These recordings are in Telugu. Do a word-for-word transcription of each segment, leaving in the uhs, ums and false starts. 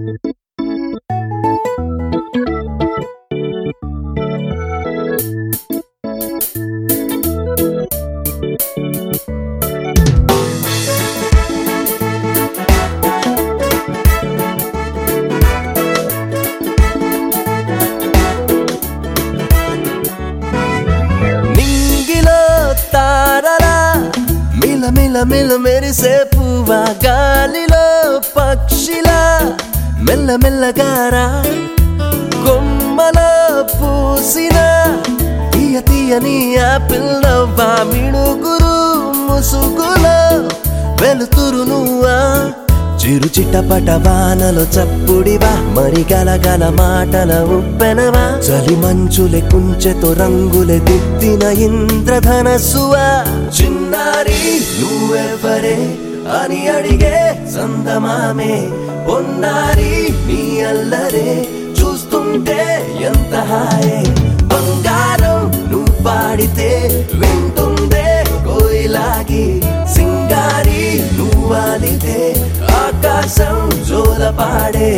మిల మిల మెరిసే పువ్వా గాలిలో పక్షిలా మెల్ల మెల్లగారా కొమ్మలో పూసిన తీయ తీయని ఆపిల్ నవ్వా మిణుగురు ముసుగులో వెలుతురు నువ్వా చిరు చిట్టపట వానలో చప్పుడివా మరి గలగల మాటల ఉప్పెనవా చలి మంచులే కుంచెతో రంగులే దిద్దిన ఇంద్రధనస్సువా చిన్నారి నువ్వెవ్వరే అని అడిగే సందమామే పొన్నారి నీ అల్లరే చూస్తుంటే ఎంత హాయే బంగారం నువ్వు పాడితే వింటుందే కోయిలాగి సింగారి నువ్వాలితే ఆకాశం జోల పాడే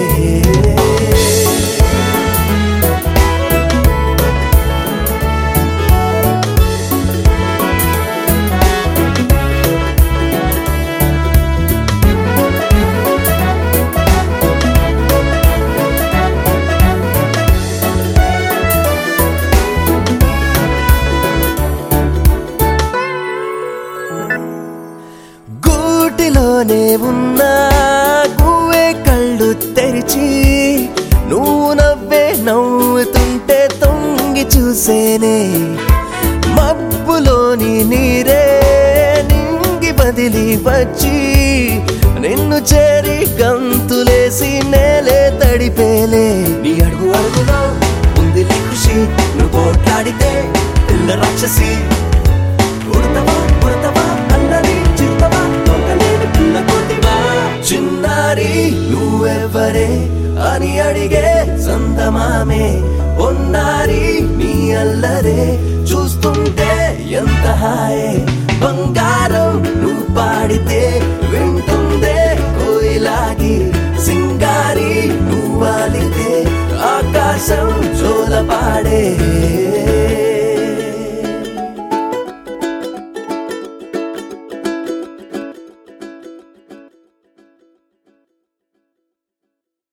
గూటిలోనే ఉన్నా గువ్వే కళ్ళు తెరిచి నువ్వు నవ్వే నవ్వుతుంటే తొంగి చూసేనే మబ్బులోని నీరే నింగి బదిలి వచ్చి నిన్ను చేరి గంతులేసి నేలే తడిపేలే నీ అడుగు అడుగులో ఉంది ఖుషి నువ్వు పోట్లాడితే పిల్ల రాక్షసి ఉడతవా ఉడతవా అన్నది చిరుతవా దొంగలేని పిల్ల కొద్దివా చిన్నారి నువ్వెవ్వరే అని అడిగే సందమామే పొన్నారి నీ అల్లరే చూస్తుంటే ఎంత హాయే బంగారం నువ్వు పాడితే వింటుందే కోయిలాగి సింగారి నువ్వాలితే ఆకాశం జోల పాడే